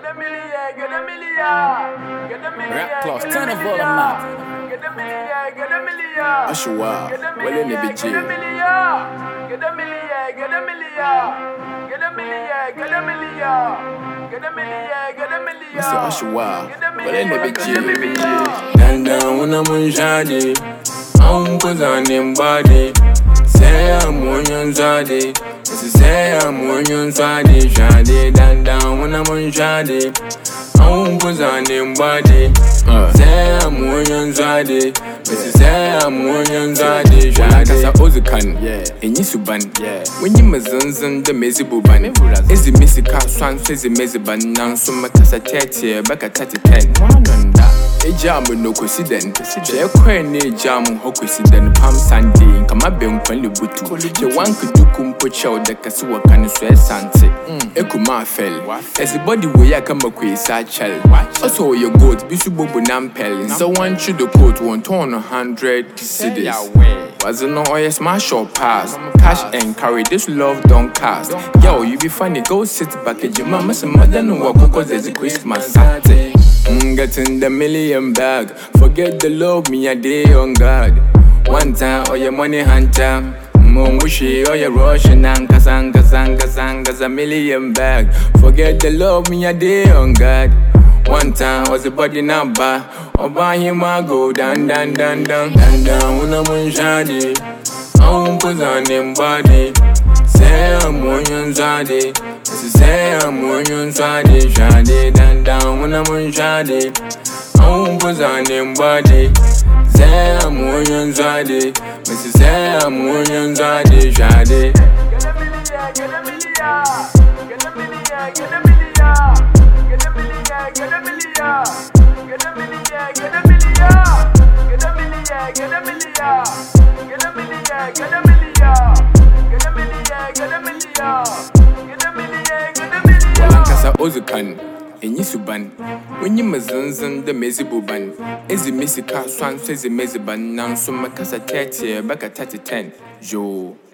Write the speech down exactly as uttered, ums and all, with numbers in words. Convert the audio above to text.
a million, get a million, get a million. Rap class, turn of all the mouth. Get a million, get a million. Ashua, well in the bitch. Get a million, get a million, get a million. Get a million, get a million. Get a million, get a million. Mister Ashua, well in the bitch. Danda una munjadi, aunkozane mbadi. Say I'm on your zadi. Say I'm on your zadi. Jadi danda una munjadi, aunkozane mbadi. Say I'm on your zadi. Say I'm on your zadi. Kasa ozukan, enyi suban. When you mazanzan the mezibuban. Ezi misika swan says meziban. Nan suma kasa tete baka tati ten. Ejam no coincident. Che kwene jam ho coincident pam Sunday. Kama ben kwani butu. Che wan kudu kumpo chow de kasi wakani swe sante. Ekuma fell. Everybody we ya kama kwe sa chel. Also your goat bisu bobo nampel. So one chu the coat one turn a hundred cities. Wasn't no oil smash or pass. Cash and carry this love don't cast. Yo, you be funny, go sit back at your mama some mother no walk cause there's a Christmas Saturday. Mm, get in the million bag. Forget the love, me a day on God. One time, all your money hunter. Mom wishy, all your Russian and Kasanga, Sanga, Sanga's a million bag. Forget the love, me a day on God. One time, was a body number. Or buy him, I go down, down, down, down, down, down. When I'm on shady, I'm put on him body. Say I'm on your zadi. Say I'm on your zadi. Shady, down, down. When I'm on shady, I'm put on him body. Say I'm on your zadi. Say I'm on your zadi. Shady. Get a million, get a million. Get a million, get a million. Get a million, get a million. Get a million, get a million. Get a million, get a million. Get a million, get a million. Get a million, get a million. Get a million, get a million. Kasa ozukan, enyi suban. When you mazanzan the mezibuban. Ezi misika swan says meziban. Nan suma kasa tete baka tati ten. Jo.